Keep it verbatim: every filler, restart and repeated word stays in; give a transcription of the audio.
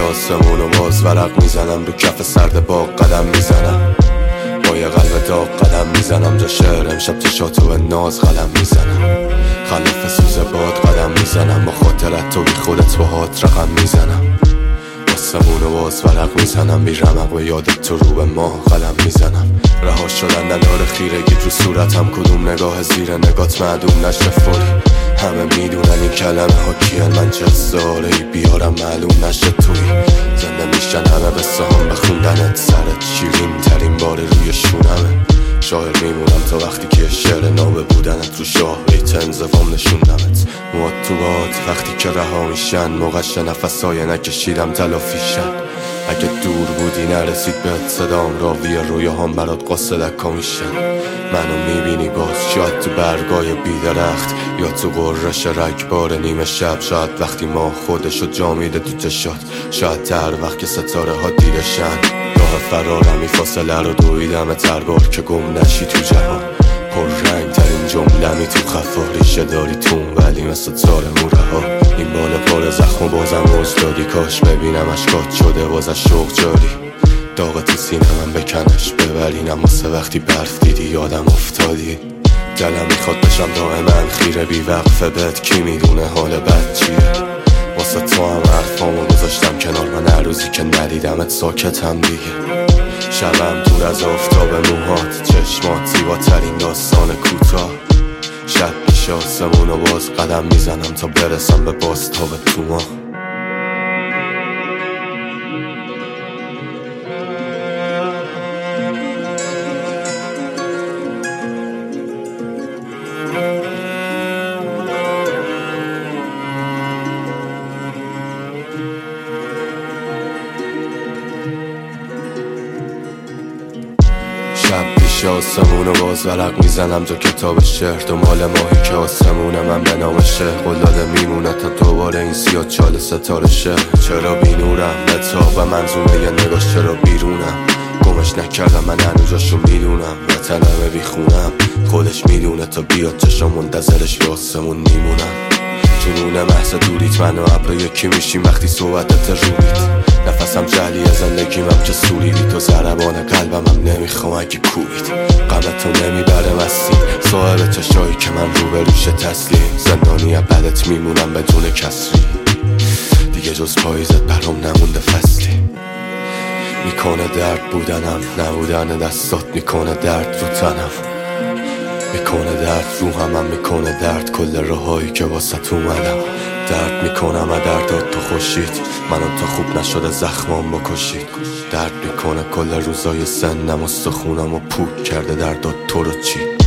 آسمون و باز ورق میزنم، رو کف سرد باغ قدم میزنم، با یه قلب داغ قدم میزنم، جا شعر امشب چشاتو به ناز قلم میزنم، خلاف سوز باد قدم میزنم، با خاطرت تو بی خودت با هات رقم میزنم، آسمون و باز ورق میزنم، بی رمق و یادت تو رو به ماه قلم میزنم، رها شدن نداره خیرگی رو صورتم، کدوم نگاه زیر نگات معدوم نشه فوری، همه میدونن این کلمه ها کیان، من چه ساله بیارم معلوم نشه توی زنده میشن همه به سهام بخوندنت، سرت شیرین ترین بار روی شونمه، شاعر میمونم تا وقتی که شعر نابه بودنت رو شاه بیت انزوام نشوندمت، مواد تو باد وقتی که رها میشن، موقعش نفسای نکشیدم تلافیشن، اگه دور بودی نرسید بهت صدام، راوی رویاهام برات قصه دکا میشن، منو میبینی باز شاید تو برگای بیدرخت، یا تو قررش رگبار نیمه شب، شاید وقتی ما خودشو جا میده تو چشات، شاید تر وقت که ستاره ها دیدشن، راه فرارم ای فاصله رو دویدم تربار که گم نشی تو جهان، پر رنگ ترین جمله می تو خفا، ریشه داری تون ولی مثل تار موره ها، این بالا پر زخم و بازم روز دادی، کاش ببینم اشکات شده واسه شوق جاری، داغ تو سینه من بکنش ببرینم، واسه وقتی برف دیدی یادم افتادی، دلم میخواد بشم دائما خیره بی وقفه بهت، کی میدونه حال بد چیه، واسه تو هم حرفامو گذاشتم کنار، من هر روزی که ندیدمت ساکتم دیگه، شبم دور از آفتاب موهات، چشمات زیباترین داستان کوتاه، شب میشه آسمون و باز قدم میزنم تا برسم به بازتاب تو ماه. شب پیش آسمون و باز ورق میزنم، جا کتاب شعر دنبال ماهی که آسمونه، من به نام شعر قلاده میمونه تا دوباره این سیاه چال ستاره شه، چرا بی نورم بتاب و منظومه یه نگاش، چرا بیرونم گمش نکردم، من هنوزاشو میدونم، وطنمه بی خونم خودش میدونه، تا بیاد چشم منتظرش به آسمون میمونم، جنون محض دوریت من و ابرو یکی میشیم وقتی صحبتت رویت، نفسم جعلی زندگیم هم که سوریدی، تو ضربان قلبم هم نمیخوام اگه کوبید، غمتو نمیبره مستی، صاحب چشایی که من رو به روش تسلیم، زندانی بدت میمونم بدون کسری، دیگه جز پاییزت برام نمونده فصلی، میکنه درد بودنم نبودن دستات، میکنه درد رو تنم، میکنه درد رو همم، میکنه درد کل راهایی که واسه اومدم، درد میکنم و دردات تو خوشید، منو تا خوب نشده زخمام بکشید، درد میکنه کل روزای سنم، استخونم و پوک کرده دردات تو رو چی.